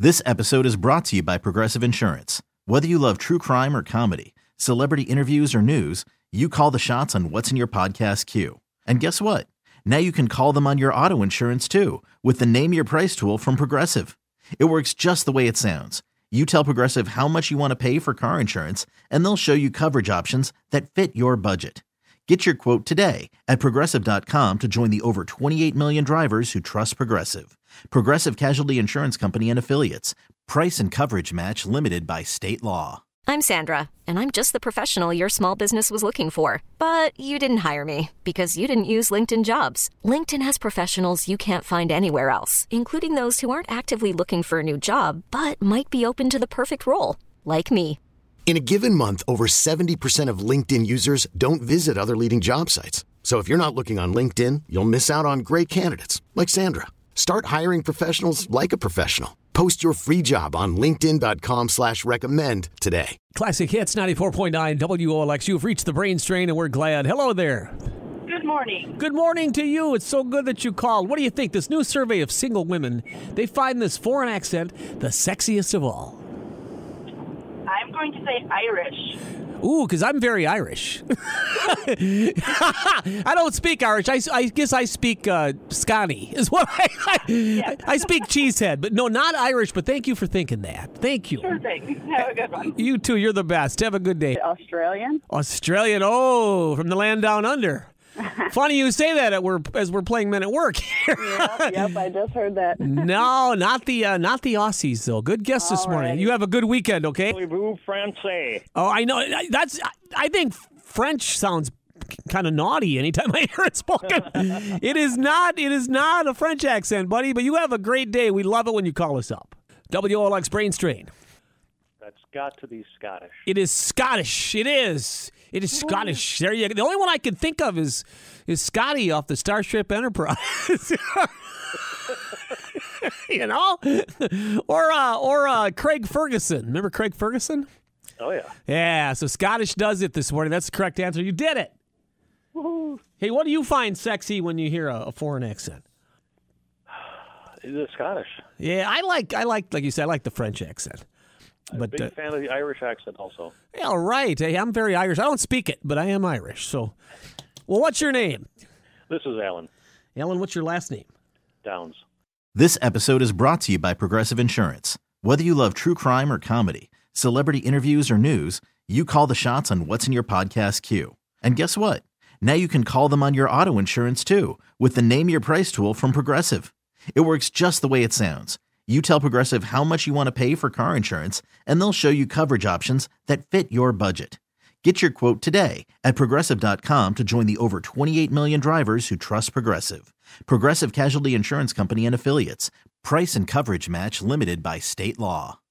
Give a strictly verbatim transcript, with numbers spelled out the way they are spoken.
This episode is brought to you by Progressive Insurance. Whether you love true crime or comedy, celebrity interviews or news, you call the shots on what's in your podcast queue. And guess what? Now you can call them on your auto insurance too with the Name Your Price tool from Progressive. It works just the way it sounds. You tell Progressive how much you want to pay for car insurance, and they'll show you coverage options that fit your budget. Get your quote today at Progressive dot com to join the over twenty-eight million drivers who trust Progressive. Progressive Casualty Insurance Company and Affiliates. Price and coverage match limited by state law. I'm Sandra, and I'm just the professional your small business was looking for. But you didn't hire me because you didn't use LinkedIn Jobs. LinkedIn has professionals you can't find anywhere else, including those who aren't actively looking for a new job, but might be open to the perfect role, like me. In a given month, over seventy percent of LinkedIn users don't visit other leading job sites. So if you're not looking on LinkedIn, you'll miss out on great candidates like Sandra. Start hiring professionals like a professional. Post your free job on linkedin dot com slash recommend today. Classic Hits ninety-four point nine W O L X. You've reached the brain strain, and we're glad. Hello there. Good morning. Good morning to you. It's so good that you called. What do you think? This new survey of single women, they find this foreign accent the sexiest of all. I'm going to say Irish. Ooh, because I'm very Irish. I don't speak Irish. I, I guess I speak uh, Scotty is what I, I, Yeah. I speak cheesehead. But no, not Irish, but thank you for thinking that. Thank you. Sure thing. Have a good one. You too. You're the best. Have a good day. Australian. Australian. Oh, from the land down under. Funny you say that at we're, as we're playing Men at Work here. Yep, yep, I just heard that. No, not the uh, not the Aussies though. Good guess this All morning. right. You have a good weekend, okay? Voulez-vous français? Oh, I know. That's. I think French sounds kind of naughty anytime I hear it spoken. It is not. It is not a French accent, buddy. But you have a great day. We love it when you call us up. W O L X Brain Strain. That's got to be Scottish. It is Scottish. It is. It is Scottish. There you go. The only one I can think of is is Scotty off the Starship Enterprise. You know, or uh, or uh, Craig Ferguson. Remember Craig Ferguson? Oh, yeah. Yeah. So Scottish does it this morning. That's the correct answer. You did it. Woo-hoo. Hey, what do you find sexy when you hear a, a foreign accent? Is it Scottish? Yeah, I like I like like you said, I like the French accent. I'm But a uh, big fan of the Irish accent also. yeah, all right. Hey, I'm very Irish. I don't speak it, but I am Irish. So, well, what's your name? This is Alan Ellen, what's your last name? Downs. This episode is brought to you by Progressive Insurance. Whether you love true crime or comedy, celebrity interviews or news, you call the shots on what's in your podcast queue. And guess what? Now you can call them on your auto insurance too with the Name Your Price tool from Progressive. It works just the way it sounds. You tell Progressive how much you want to pay for car insurance, and they'll show you coverage options that fit your budget. Get your quote today at Progressive dot com to join the over twenty-eight million drivers who trust Progressive. Progressive Casualty Insurance Company and Affiliates. Price and coverage match limited by state law.